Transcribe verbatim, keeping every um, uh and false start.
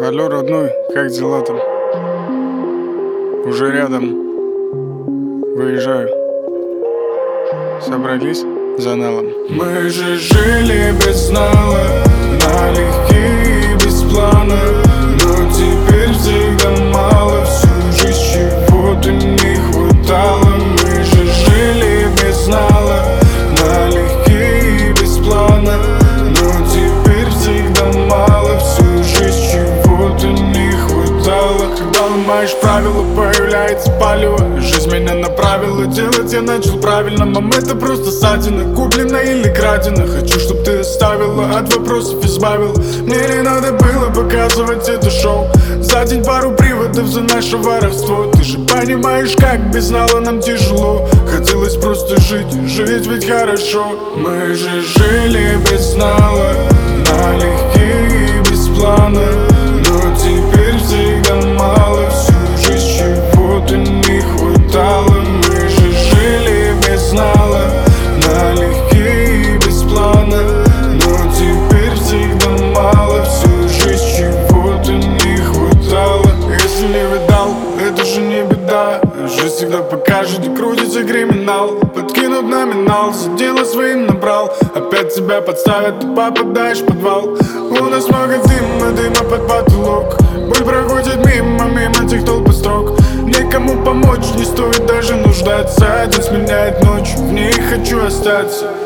Алло, родной, как дела там? Уже рядом. Выезжаю. Собрались за налом? Мы же жили без нала, налегке и без плана. Но теперь всегда мало, всю жизнь чего-то не хватало. Мы же жили без нала, налегке и без плана. Но теперь всегда мало, всю жизнь чего-то не хватало. Когда ломаешь правила, появляется палево. Жизнь меня направила, делать я начал правильно. Мам, это просто ссадина, куплена или крадена. Хочу, чтоб ты оставила, от вопросов избавила. Мне не надо было показывать это шоу. За день пару приводов за наше воровство. Ты же понимаешь, как без нала нам тяжело. Хотелось просто жить, жить ведь хорошо. Мы же жили без нала, налегке и без плана. Но теперь всегда мало, всю жизнь чего-то не хватало. Мы же жили без нала, налегке и без плана. Но теперь всегда мало, всю жизнь чего-то не хватало. Если не видал, это же не беда. Жизнь всегда покажет, где крутится криминал. Подкинут номинал, за дело своим набрал. Опять тебя подставят, ты попадаешь в подвал. У нас много дыма, дыма под потолок. Боль проходит мимо, мимо тех толп и строк. Никому помочь не стоит даже нуждаться. День сменяет ночь, в ней хочу остаться.